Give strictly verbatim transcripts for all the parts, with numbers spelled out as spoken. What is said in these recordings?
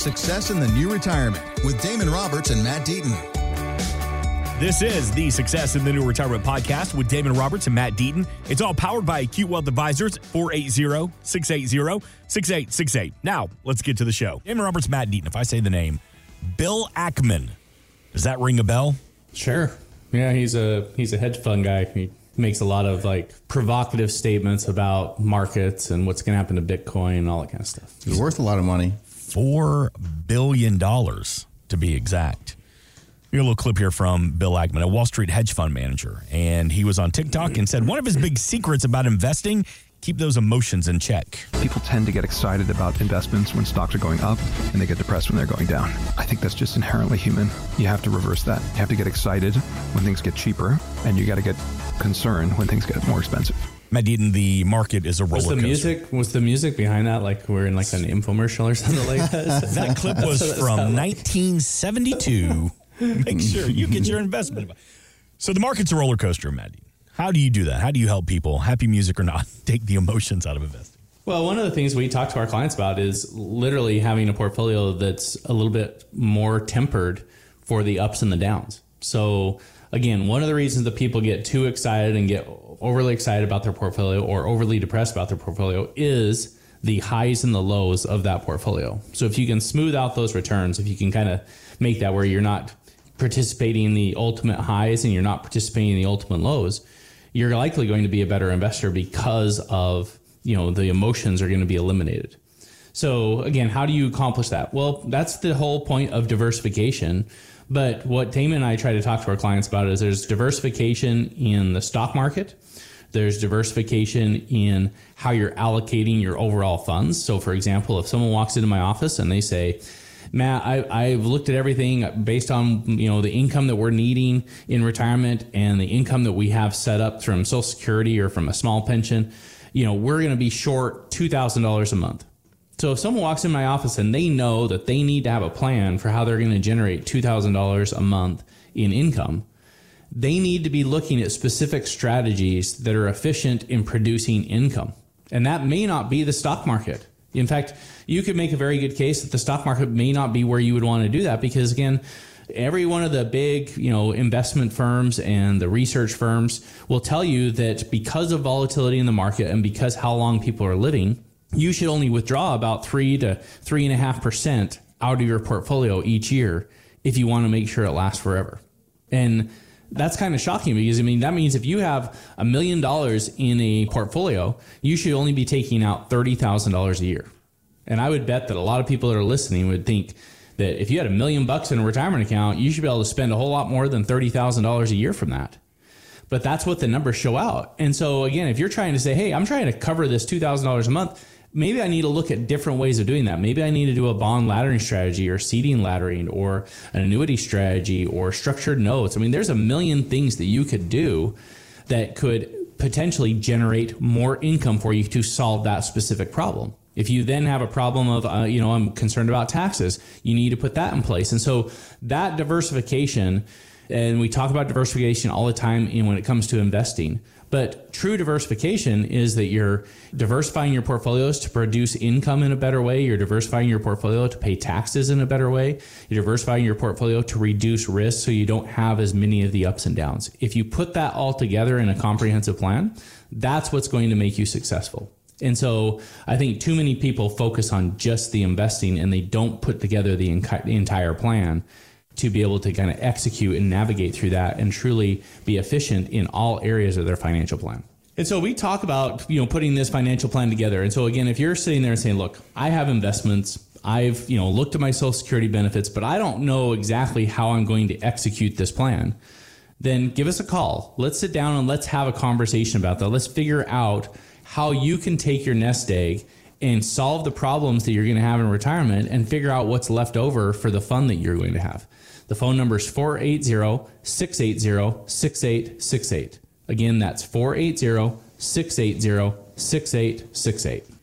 Success in the New Retirement with Damon Roberts and Matt Deaton. This is the Success in the New Retirement podcast with Damon Roberts and Matt Deaton. It's all powered by Acute Wealth Advisors, four eight zero, six eight zero, six eight six eight. Now, let's get to the show. Damon Roberts, Matt Deaton. If I say the name, Bill Ackman, does that ring a bell? Sure. Yeah, he's a he's a hedge fund guy. He makes a lot of like provocative statements about markets and what's going to happen to Bitcoin and all that kind of stuff. He's worth a lot of money. Four billion dollars to be exact. We got a little clip here from Bill Ackman, a Wall Street hedge fund manager. And he was on TikTok and said one of his big secrets about investing, keep those emotions in check. People tend to get excited about investments when stocks are going up, and they get depressed when they're going down. I think that's just inherently human. You have to reverse that. You have to get excited when things get cheaper, and you got to get concerned when things get more expensive. Matt Deaton, the market is a roller was the coaster. music was the music behind that like we're in like an infomercial or something like that? That clip was from nineteen seventy-two. Make sure you get your investment. So the market's a roller coaster, Matt Deaton. How do you do that? How do you help people, happy music or not, take the emotions out of investing? Well, one of the things we talk to our clients about is literally having a portfolio that's a little bit more tempered for the ups and the downs. So again, one of the reasons that people get too excited and get overly excited about their portfolio or overly depressed about their portfolio is the highs and the lows of that portfolio. So if you can smooth out those returns, if you can kind of make that where you're not participating in the ultimate highs and you're not participating in the ultimate lows, you're likely going to be a better investor because of, you know, the emotions are going to be eliminated. So again, how do you accomplish that? Well, that's the whole point of diversification. But what Damon and I try to talk to our clients about is there's diversification in the stock market. There's diversification in how you're allocating your overall funds. So for example, if someone walks into my office and they say, Matt, I, I've looked at everything based on, you know, the income that we're needing in retirement and the income that we have set up from Social Security or from a small pension. You know, we're going to be short two thousand dollars a month. So if someone walks in my office and they know that they need to have a plan for how they're going to generate two thousand dollars a month in income, they need to be looking at specific strategies that are efficient in producing income. And that may not be the stock market. In fact, you could make a very good case that the stock market may not be where you would want to do that because, again, every one of the big, you know, investment firms and the research firms will tell you that because of volatility in the market and because how long people are living, you should only withdraw about three to three and a half percent out of your portfolio each year if you want to make sure it lasts forever. And that's kind of shocking because, I mean, that means if you have a million dollars in a portfolio, you should only be taking out thirty thousand dollars a year. And I would bet that a lot of people that are listening would think that if you had a million bucks in a retirement account, you should be able to spend a whole lot more than thirty thousand dollars a year from that. But that's what the numbers show out. And so again, if you're trying to say, hey, I'm trying to cover this two thousand dollars a month, maybe I need to look at different ways of doing that. Maybe I need to do a bond laddering strategy or seeding laddering or an annuity strategy or structured notes. I mean, there's a million things that you could do that could potentially generate more income for you to solve that specific problem. If you then have a problem of, uh, you know, I'm concerned about taxes, you need to put that in place. And so that diversification, and we talk about diversification all the time in when it comes to investing, but true diversification is that you're diversifying your portfolios to produce income in a better way. You're diversifying your portfolio to pay taxes in a better way. You're diversifying your portfolio to reduce risk so you don't have as many of the ups and downs. If you put that all together in a comprehensive plan, that's what's going to make you successful. And so I think too many people focus on just the investing and they don't put together the, enc- the entire plan to be able to kind of execute and navigate through that and truly be efficient in all areas of their financial plan. And so we talk about, you know, putting this financial plan together. And so again, if you're sitting there and saying, look, I have investments, I've, you know, looked at my Social Security benefits, but I don't know exactly how I'm going to execute this plan, then give us a call. Let's sit down and let's have a conversation about that. Let's figure out how you can take your nest egg and solve the problems that you're going to have in retirement and figure out what's left over for the fun that you're going to have. The phone number is four eight zero, six eight zero, six eight six eight. Again, that's four eight zero, six eight zero, six eight six eight.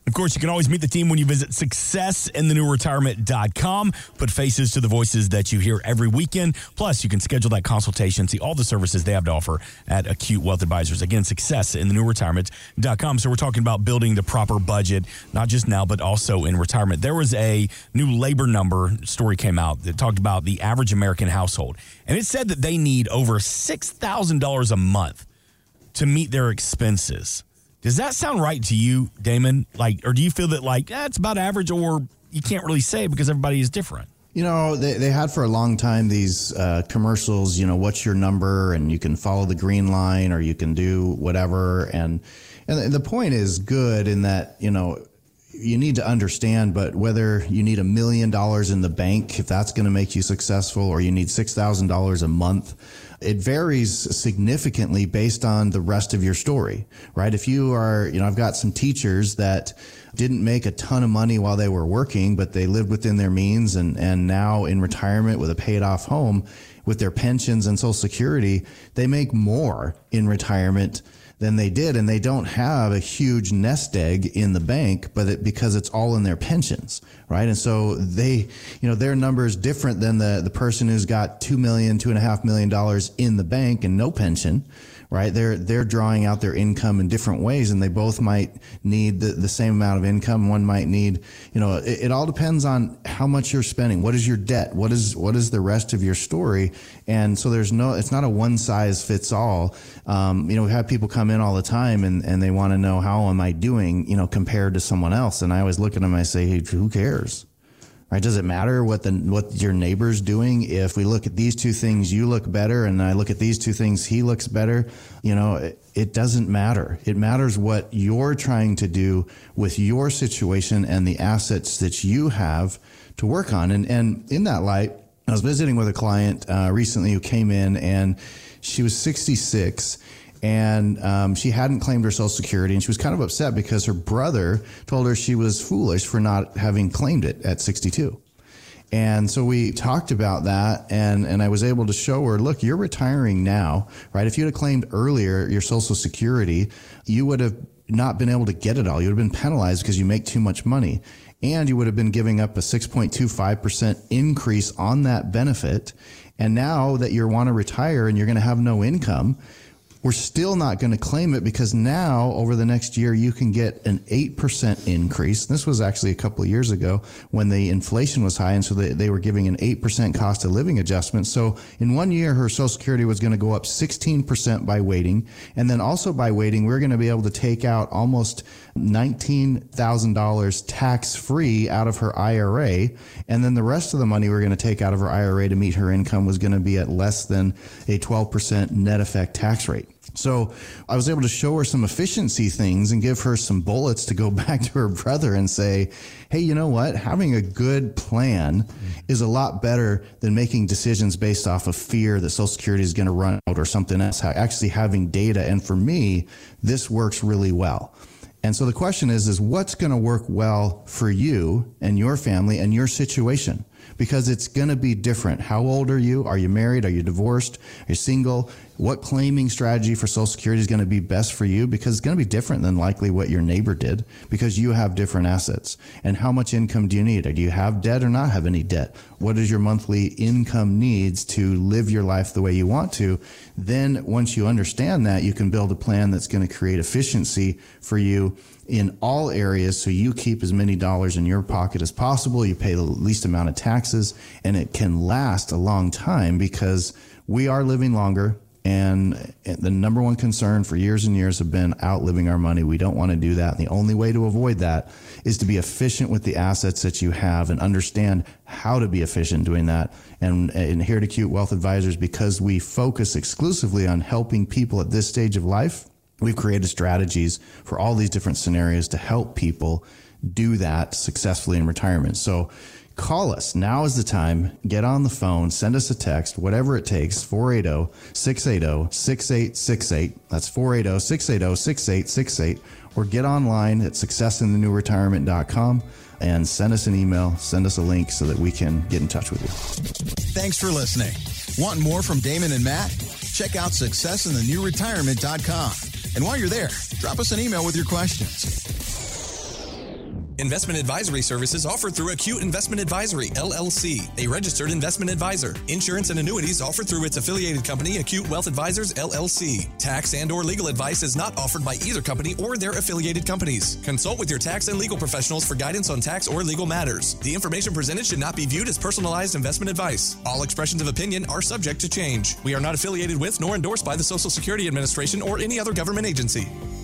Of course, you can always meet the team when you visit success in the new retirement dot com. Put faces to the voices that you hear every weekend. Plus, you can schedule that consultation, see all the services they have to offer at Acute Wealth Advisors. Again, success in the new retirement dot com. So we're talking about building the proper budget, not just now, but also in retirement. There was a new labor number story came out that talked about the average American household. And it said that they need over six thousand dollars a month to meet their expenses. Does that sound right to you, Damon? Like, or do you feel that like eh, it's about average, or you can't really say because everybody is different? You know, they, they had for a long time these uh, commercials, you know, what's your number, and you can follow the green line or you can do whatever. And, and the point is good in that, you know, you need to understand, but whether you need a million dollars in the bank, if that's going to make you successful, or you need six thousand dollars a month, it varies significantly based on the rest of your story, right? If you are, you know, I've got some teachers that didn't make a ton of money while they were working, but they lived within their means, and, and now in retirement with a paid off home with their pensions and Social Security, they make more in retirement than they did, and they don't have a huge nest egg in the bank, but it, because it's all in their pensions, right? And so they, you know, their number is different than the the person who's got two million, two and a half million dollars in the bank and no pension, right? They're they're drawing out their income in different ways, and they both might need the, the same amount of income. One might need, you know, it, it all depends on how much you're spending. What is your debt? What is what is the rest of your story? And so there's no, it's not a one size fits all. Um, you know, we have people come in all the time and, and they want to know, how am I doing, you know, compared to someone else? And I always look at them and I say, hey, who cares? Right? Does it matter what the what your neighbor's doing? If we look at these two things, you look better, and I look at these two things, he looks better. You know, it, it doesn't matter. It matters what you're trying to do with your situation and the assets that you have to work on. And and in that light, I was visiting with a client uh, recently who came in, and she was sixty-six. And um, she hadn't claimed her Social Security, and she was kind of upset because her brother told her she was foolish for not having claimed it at sixty-two. And so we talked about that, and, and I was able to show her, look, you're retiring now, right? If you had claimed earlier your Social Security, you would have not been able to get it all. You would have been penalized because you make too much money. And you would have been giving up a six point two five percent increase on that benefit. And now that you want to retire and you're going to have no income, we're still not going to claim it, because now over the next year you can get an eight percent increase. This was actually a couple of years ago when the inflation was high, and so they, they were giving an eight percent cost of living adjustment. So in one year, her Social Security was going to go up sixteen percent by waiting. And then also by waiting, we're going to be able to take out almost nineteen thousand dollars tax-free out of her I R A. And then the rest of the money we're going to take out of her I R A to meet her income was going to be at less than a twelve percent net effect tax rate. So I was able to show her some efficiency things and give her some bullets to go back to her brother and say, hey, you know what? Having a good plan is a lot better than making decisions based off of fear that Social Security is going to run out or something else. Actually having data. And for me, this works really well. And so the question is, is what's going to work well for you and your family and your situation? Because it's going to be different. How old are you? Are you married? Are you divorced? Are you single? What claiming strategy for Social Security is going to be best for you? Because it's going to be different than likely what your neighbor did, because you have different assets. And how much income do you need? Or do you have debt or not have any debt? What is your monthly income needs to live your life the way you want to? Then once you understand that, you can build a plan that's going to create efficiency for you in all areas, so you keep as many dollars in your pocket as possible, you pay the least amount of taxes, and it can last a long time, because we are living longer, and the number one concern for years and years have been outliving our money. We don't want to do that. And the only way to avoid that is to be efficient with the assets that you have and understand how to be efficient doing that. And, and here at Acute Wealth Advisors, because we focus exclusively on helping people at this stage of life, we've created strategies for all these different scenarios to help people do that successfully in retirement. So call us. Now is the time. Get on the phone. Send us a text, whatever it takes, four eight zero, six eight zero, six eight six eight. That's four eight zero, six eight zero, six eight six eight. Or get online at success in the new retirement dot com and send us an email, send us a link so that we can get in touch with you. Thanks for listening. Want more from Damon and Matt? Check out success in the new retirement dot com. And while you're there, drop us an email with your questions. Investment advisory services offered through Acute Investment Advisory, L L C, a registered investment advisor. Insurance and annuities offered through its affiliated company, Acute Wealth Advisors, L L C. Tax and or legal advice is not offered by either company or their affiliated companies. Consult with your tax and legal professionals for guidance on tax or legal matters. The information presented should not be viewed as personalized investment advice. All expressions of opinion are subject to change. We are not affiliated with nor endorsed by the Social Security Administration or any other government agency.